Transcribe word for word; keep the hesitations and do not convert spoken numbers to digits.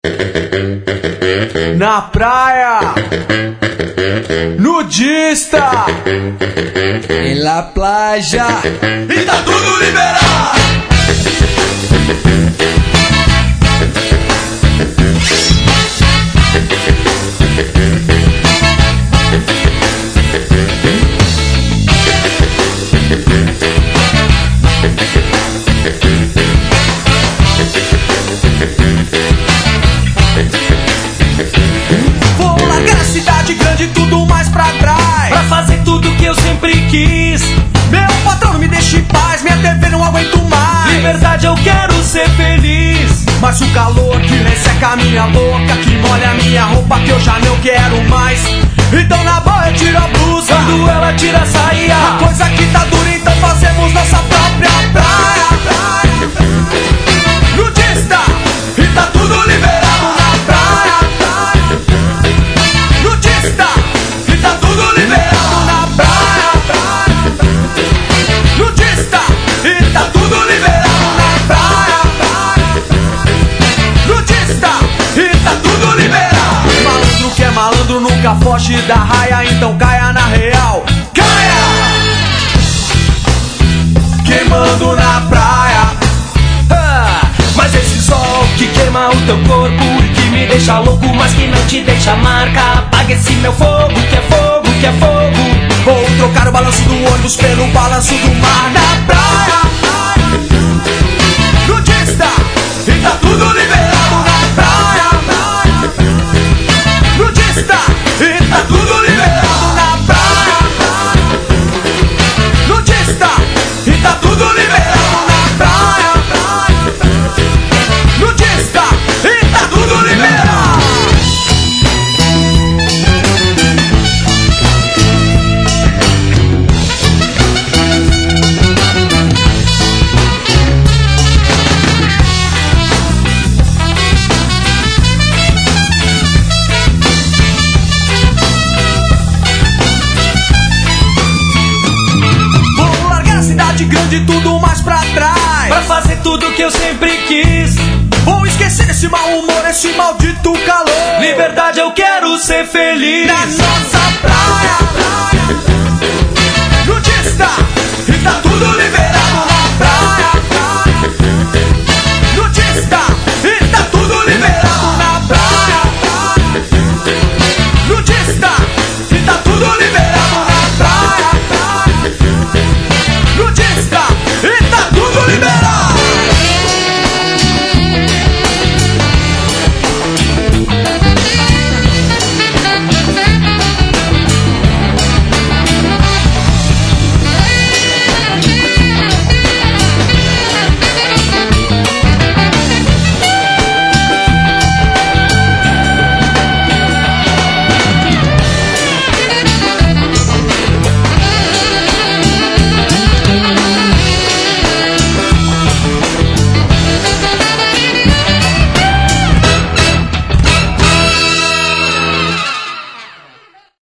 Na praia, nudista, em la playa, e tá tudo liberado. Vou largar a cidade grande, tudo mais pra trás, pra fazer tudo que eu sempre quis. Meu patrão não me deixa em paz, minha T V não aguento mais. Liberdade, eu quero ser feliz. Mas o calor que resseca a minha boca, que molha a minha roupa, que eu já não quero mais. Então na boa eu tiro a blusa, quando ela tira a saia. A coisa que tá dura, então fazemos nossa própria praia. Nudista, e tá tudo liberado. Na praia, nudista, e tá tudo liberado. Na praia, nudista, e tá tudo liberado. Na praia, nudista, e tá tudo liberado. Malandro que é malandro nunca foge da raia, então caia na real, caia! Queimando na praia, ah, mas esse sol que queima o teu corpo e que me deixa louco, mas que não te deixa marca. Apaga esse meu fogo, que é fogo, que é fogo. vou trocar o balanço do ônibus pelo balanço do mar. Na praia, nudista, e tá tudo liberado. Na praia, nudista, e tá tudo liberado. Na praia, nudista, e tá tudo liberado. Na praia, nudista, e tá tudo liberado. vou largar a cidade grande, tudo mais pra trás, pra fazer tudo que eu sempre quis. vou esquecer esse mau humor, esse maldito calor. Liberdade, eu quero ser feliz. Na nossa praia, nudista, e tá tudo liberado.